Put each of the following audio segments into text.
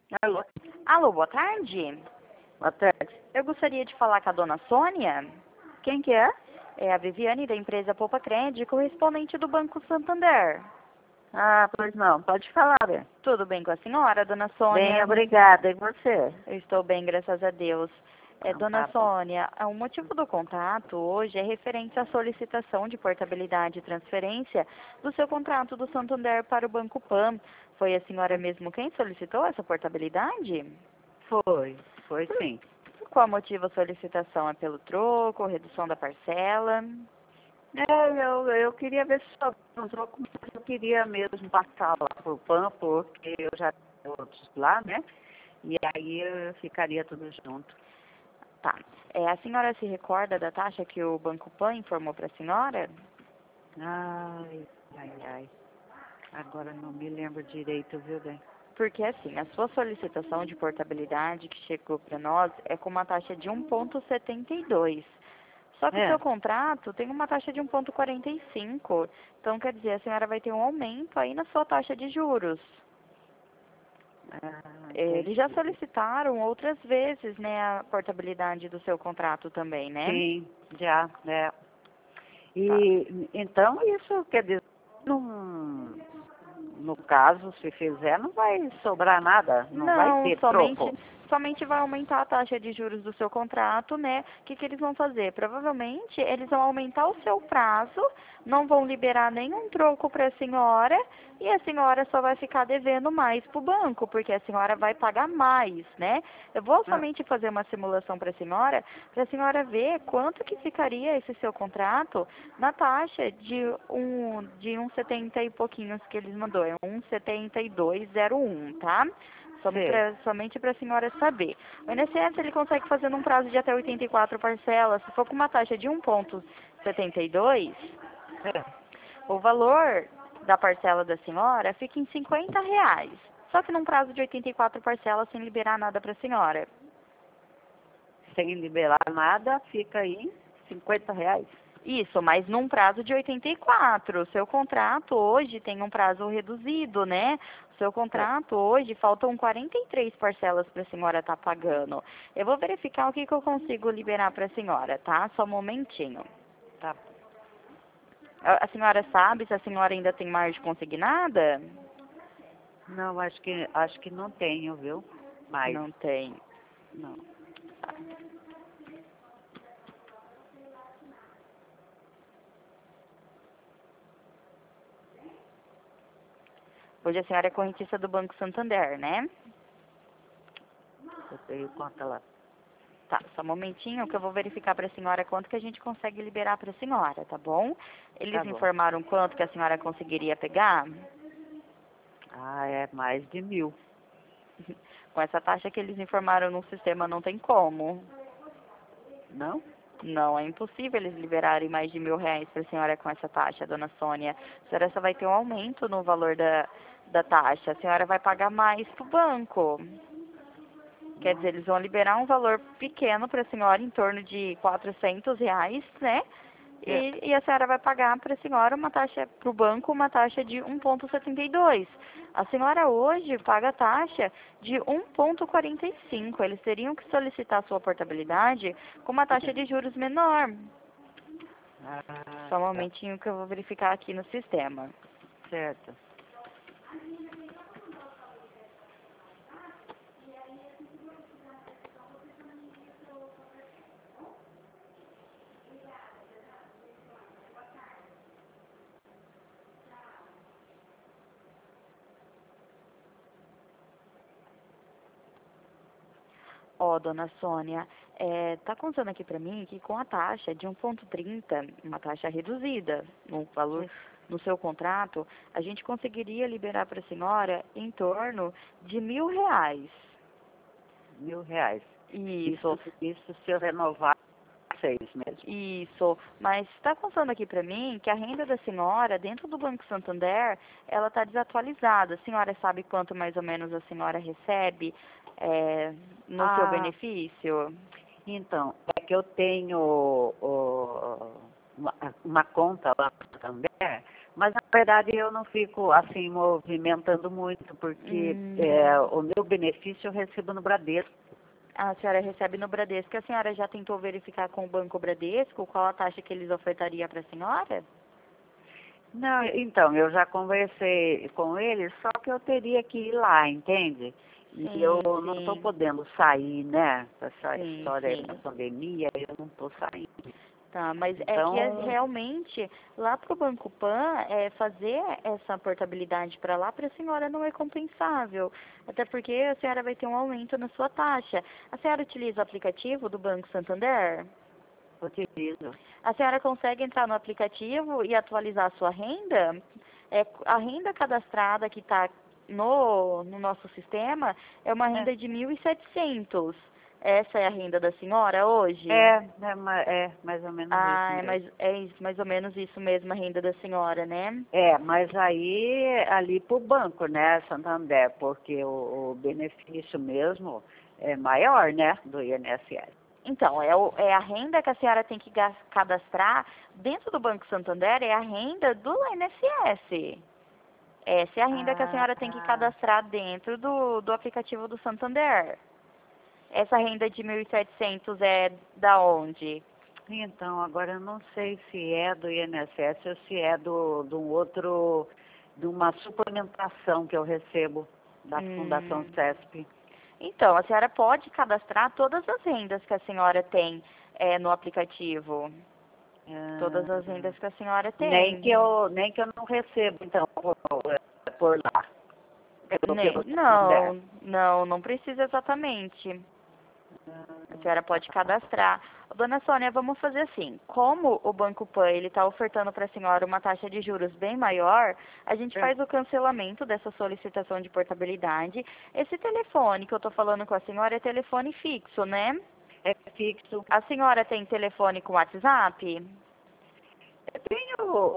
Alô, Alô, boa tarde. boa tarde. Eu gostaria de falar com a dona Sônia. Quem que é? É a Viviane da empresa Poupa Crédito, correspondente do Banco Santander. Ah, pois não, pode falar, bem. Tudo bem com a senhora, dona Bem, Sônia? obrigada. E você? Eu estou bem, graças a Deus. Então, Dona tá bom. Sônia, o motivo do contato hoje é referente à solicitação de portabilidade e transferência do seu contrato do Santander para o Banco Pan. Foi a senhora mesmo quem solicitou essa portabilidade? Foi sim. Por qual motivo a solicitação? É pelo troco, redução da parcela? Eu queria ver se só um troco, mas eu queria mesmo passar lá por PAN, porque eu já tenho outros lá, né? E aí ficaria tudo junto. Tá. A senhora se recorda da taxa que o Banco Pan informou para a senhora? Ai, ai. Agora não me lembro direito, viu, bem? Porque assim, a sua solicitação de portabilidade que chegou para nós é com uma taxa de 1,72. Só que o seu É. contrato tem uma taxa de 1,45. Então, quer dizer, a senhora vai ter um aumento aí na sua taxa de juros. Ah, Eles já entendi. solicitaram outras vezes, né, a portabilidade do seu contrato também, né? Sim, já, né? Tá. E então isso quer dizer, no caso, se fizer, não vai sobrar nada, não vai Não, ter troco. somente vai aumentar a taxa de juros do seu contrato, né? O que eles vão fazer? Provavelmente eles vão aumentar o seu prazo, não vão liberar nenhum troco para a senhora e a senhora só vai ficar devendo mais para o banco, porque a senhora vai pagar mais, né? Eu vou Ah, somente fazer uma simulação para a senhora ver quanto que ficaria esse seu contrato na taxa de 1,70 e pouquinhos que eles mandou, é 1,7201, tá? sei. Somente para a senhora saber. O INSS ele consegue fazer num prazo de até 84 parcelas. Se for com uma taxa de 1,72, É. o valor da parcela da senhora fica em R$ 50. Só que num prazo de 84 parcelas sem liberar nada para a senhora. Sem liberar nada, fica aí R$ 50. Isso, mas num prazo de 84. O seu contrato hoje tem um prazo reduzido, né? O seu É. contrato hoje faltam 43 parcelas para a senhora estar pagando. Eu vou verificar o que eu consigo liberar para a senhora, tá? Só um momentinho. Tá. A senhora sabe se a senhora ainda tem margem consignada? Não, acho que não tenho, viu? Mas, Não tem. não. Hoje a senhora é correntista do Banco Santander, né? Eu tenho conta lá. Tá, só um momentinho que eu vou verificar para a senhora quanto que a gente consegue liberar para a senhora, tá bom? Tá Eles bom. informaram quanto que a senhora conseguiria pegar? Ah, é mais de 1.000. Com essa taxa que eles informaram no sistema, não tem como. Não? Não, é impossível eles liberarem mais de R$ 1.000 para a senhora com essa taxa, dona Sônia. A senhora só vai ter um aumento no valor da taxa. A senhora vai pagar mais para o banco. Quer dizer, eles vão liberar um valor pequeno para a senhora, em torno de R$ 400, né? É. E a senhora vai pagar para a senhora uma taxa, para o banco, uma taxa de 1,72. A senhora hoje paga a taxa de 1,45. Eles teriam que solicitar sua portabilidade com uma taxa de juros menor. Ah, Só um tá. momentinho que eu vou verificar aqui no sistema. Certo. Ó, dona Sônia, tá contando aqui para mim que com a taxa de 1,30, uma taxa reduzida no valor Sim. no seu contrato, a gente conseguiria liberar para a senhora em torno de R$ 1.000. R$ 1.000. Isso, Isso, isso se eu renovar 6 mesmo. isso. Mas está contando aqui para mim que a renda da senhora dentro do Banco Santander, ela está desatualizada. A senhora sabe quanto mais ou menos a senhora recebe no seu Ah, benefício? então, é que eu tenho uma conta lá também, Mas, na verdade, eu não fico, assim, movimentando muito, porque o meu benefício eu recebo no Bradesco. A senhora recebe no Bradesco. A senhora já tentou verificar com o Banco Bradesco qual a taxa que eles ofertariam para a senhora? Não, então, eu já conversei com eles, só que eu teria que ir lá, entende? E eu Sim, não estou sim, podendo sair, né? Essa sim, história aí da sim. pandemia, eu não estou saindo. Tá, mas é que Então, realmente lá para o Banco Pan, fazer essa portabilidade para lá para a senhora não é compensável. Até porque a senhora vai ter um aumento na sua taxa. A senhora utiliza o aplicativo do Banco Santander? utilizo. A senhora consegue entrar no aplicativo e atualizar a sua renda? A renda cadastrada que está no nosso sistema é uma É, renda de 1.700. Essa é a renda da senhora hoje? é mais ou menos isso Ah, mesmo. mais ou menos isso mesmo, a renda da senhora, né? É, mas aí ali para o banco, né, Santander, porque o benefício mesmo é maior, né, do INSS. Então, é a renda que a senhora tem que cadastrar dentro do Banco Santander, é a renda do INSS. Essa é a renda que a senhora tem que Ah, cadastrar dentro do aplicativo do Santander. Essa renda de 1.700 é da onde? então, agora eu não sei se é do INSS ou se é de um outro, de uma suplementação que eu recebo da Fundação Hum. CESP. Então, a senhora pode cadastrar todas as rendas que a senhora tem no aplicativo. Todas as Ah, rendas que a senhora tem. nem que eu não recebo, então, por lá, pelo Santander. Não precisa exatamente. A senhora pode cadastrar. Dona Sônia, vamos fazer assim. Como o Banco Pan ele está ofertando para a senhora uma taxa de juros bem maior, a gente Ah, faz o cancelamento dessa solicitação de portabilidade. Esse telefone que eu estou falando com a senhora é telefone fixo, né? é fixo. A senhora tem telefone com WhatsApp? Eu tenho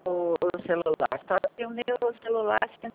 o celular, só que o meu celular que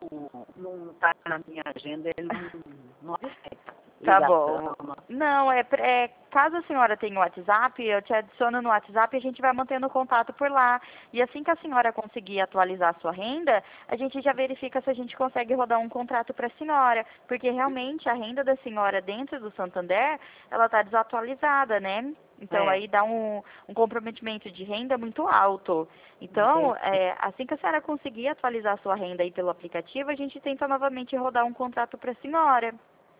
não está na minha agenda, ele não aceita Tá ligação. bom. Não, caso a senhora tenha o WhatsApp, eu te adiciono no WhatsApp e a gente vai mantendo contato por lá. E assim que a senhora conseguir atualizar a sua renda, a gente já verifica se a gente consegue rodar um contrato para a senhora. Porque realmente a renda da senhora dentro do Santander, ela está desatualizada, né? Então É, aí dá um comprometimento de renda muito alto. Então, entendi. assim que a senhora conseguir atualizar a sua renda aí pelo aplicativo, a gente tenta novamente rodar um contrato para a senhora.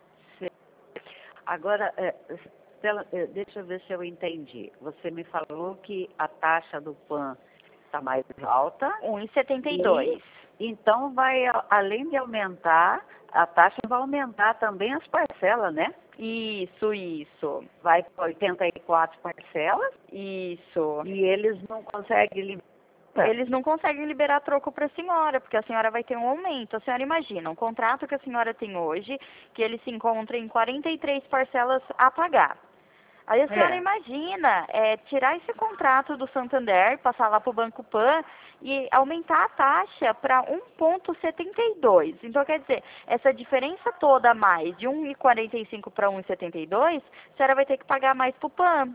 Agora, Stella, deixa eu ver se eu entendi. Você me falou que a taxa do PAN está mais alta 1,72. e então vai, além de aumentar, a taxa vai aumentar também as parcelas, né? Isso, Vai para 84 parcelas isso. e eles não conseguem liberar. Eles não conseguem liberar troco para a senhora, porque a senhora vai ter um aumento. A senhora imagina, um contrato que a senhora tem hoje, que ele se encontra em 43 parcelas a pagar. Aí a senhora É, imagina tirar esse contrato do Santander, passar lá para o Banco Pan e aumentar a taxa para 1,72. Então, quer dizer, essa diferença toda a mais, de 1,45 para 1,72, a senhora vai ter que pagar mais para o Pan.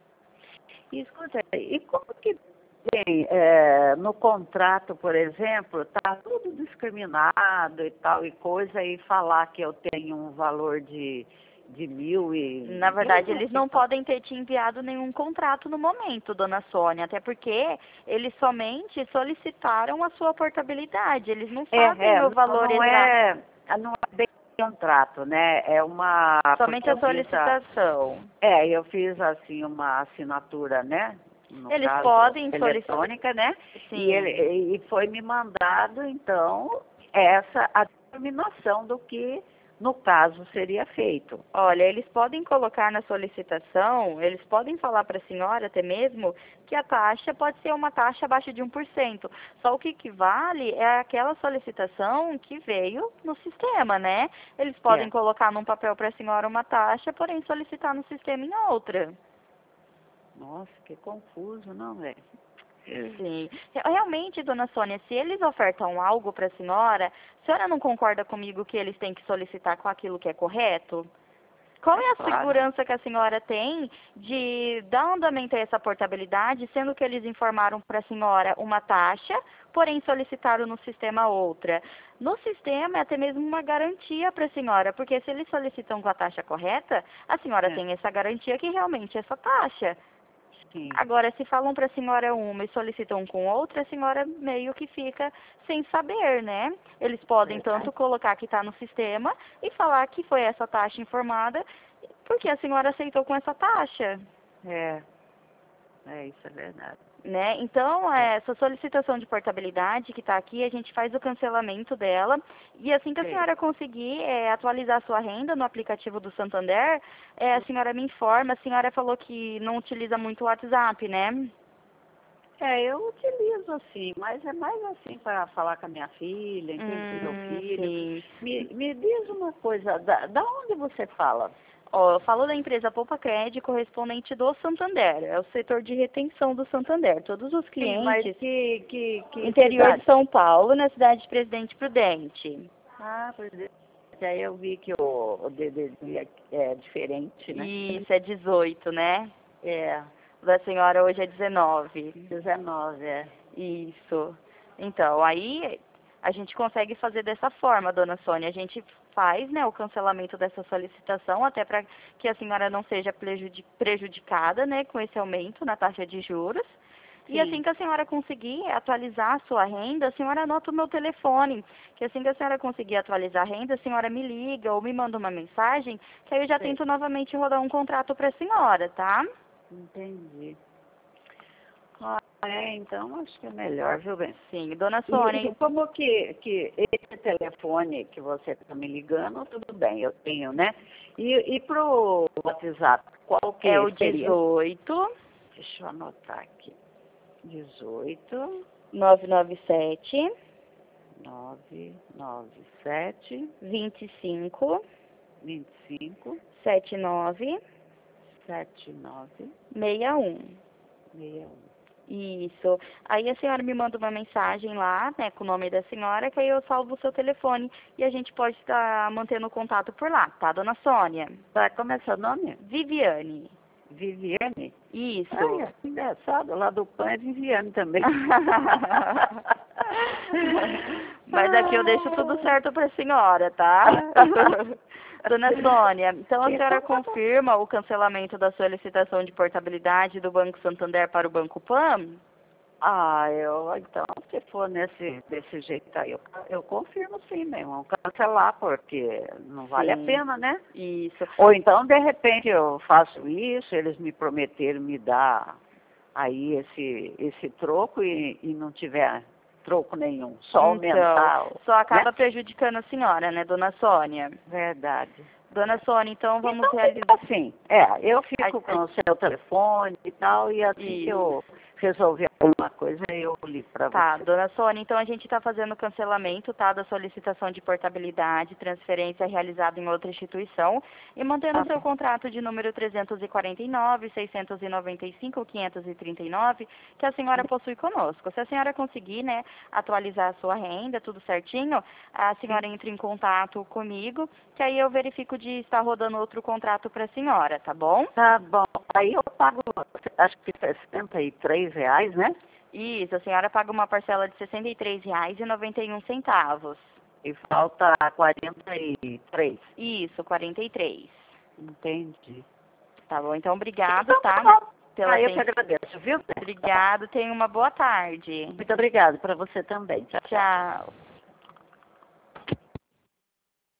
e escuta, e como que tem, no contrato, por exemplo, está tudo discriminado e tal e coisa, e falar que eu tenho um valor de mil Na e... verdade, eles não podem ter te enviado nenhum contrato no momento, dona Sônia, até porque eles somente solicitaram a sua portabilidade, eles não sabem o valor exato. Não é bem contrato, né? É uma, Somente porque a solicitação. eu fiz assim uma assinatura, né? No Eles caso, podem solicitar. eletrônica, né? Sim. E foi me mandado, então, essa a determinação do que, no caso, seria feito. Olha, eles podem colocar na solicitação, eles podem falar para a senhora até mesmo que a taxa pode ser uma taxa abaixo de 1%. Só o que vale é aquela solicitação que veio no sistema, né? Eles podem É. colocar num papel para a senhora uma taxa, porém solicitar no sistema em outra. Nossa, que confuso, não, velho? Sim. Realmente, dona Sônia, se eles ofertam algo para a senhora não concorda comigo que eles têm que solicitar com aquilo que é correto? Qual é a Claro. segurança que a senhora tem de dar andamento a essa portabilidade, sendo que eles informaram para a senhora uma taxa, porém solicitaram no sistema outra? No sistema é até mesmo uma garantia para a senhora, porque se eles solicitam com a taxa correta, a senhora tem essa garantia que realmente é essa taxa. Sim. Agora, se falam para a senhora uma e solicitam com outra, a senhora meio que fica sem saber, né? Eles podem tanto colocar que está no sistema e falar que foi essa taxa informada, porque a senhora aceitou com essa taxa. Isso é verdade. Né? Então, essa solicitação de portabilidade que está aqui, a gente faz o cancelamento dela e assim que a senhora conseguir atualizar a sua renda no aplicativo do Santander, a senhora me informa. A senhora falou que não utiliza muito o WhatsApp, né? Eu utilizo assim, mas é mais assim para falar com a minha filha, entende? Com meu filho. Sim. Me diz uma coisa, da onde você fala? Ó, eu falo da empresa Poupa Cred, correspondente do Santander. É o setor de retenção do Santander. Todos os clientes... Sim, mas que interior cidade? de São Paulo, na cidade de Presidente Prudente. Ah, Presidente. Aí eu vi que o DDD é diferente, né? Isso, é 18, né? É, O da senhora hoje é 19. 19, Isso. Então, aí a gente consegue fazer dessa forma, dona Sônia. A gente faz, né, o cancelamento dessa solicitação, até para que a senhora não seja prejudicada, né, com esse aumento na taxa de juros. E assim que a senhora conseguir atualizar a sua renda, a senhora anota o meu telefone, que assim que a senhora conseguir atualizar a renda, a senhora me liga ou me manda uma mensagem, que aí eu já tento novamente rodar um contrato para a senhora, tá? Entendi. Então acho que é melhor, viu, bem? Sim, dona Sônia. E como que esse telefone que você está me ligando, tudo bem, eu tenho, né? E pro WhatsApp, qual que É o seria? 18 Deixa eu anotar aqui. 18 997 997 25 25 79 79 61. 61. Isso. Aí a senhora me manda uma mensagem lá, né, com o nome da senhora, que aí eu salvo o seu telefone e a gente pode estar mantendo contato por lá, tá, dona Sônia? Tá, como é seu nome? Viviane. Viviane? Isso. Ai, que engraçado, lá do PAN é Viviane também. Mas aqui eu deixo tudo certo para a senhora, tá? Dona Sônia, então a senhora confirma o cancelamento da solicitação de portabilidade do Banco Santander para o Banco PAN? Então, se for desse jeito aí, eu confirmo sim, mesmo. Vamos cancelar, porque não vale a pena, né? Isso. Ou então, de repente, eu faço isso, eles me prometeram me dar aí esse troco e não tiver troco nenhum, só aumentar. Só acaba né? prejudicando a senhora, né, dona Sônia? Verdade. Dona Sônia, então vamos Então, realizar... assim, eu fico com o seu telefone e tal, e assim que eu resolver alguma coisa, eu ligo para Tá, você. dona Sônia, então a gente está fazendo o cancelamento, tá, da solicitação de portabilidade, transferência realizada em outra instituição e mantendo o seu contrato de número 349, 695, 539, que a senhora possui conosco. Se a senhora conseguir, né, atualizar a sua renda, tudo certinho, a senhora entra em contato comigo, que aí eu verifico de estar rodando outro contrato para a senhora, tá bom? Tá bom. Aí eu pago, acho que R$63, né? Isso, a senhora paga uma parcela de R$ 63,91. E falta 43. Isso, 43. Entendi. Tá bom, então obrigado, Então, tá? tá bom. Pela Eu que agradeço, viu? Obrigado, tenha uma boa tarde. Muito obrigada para você também. Tchau, tchau. Tchau.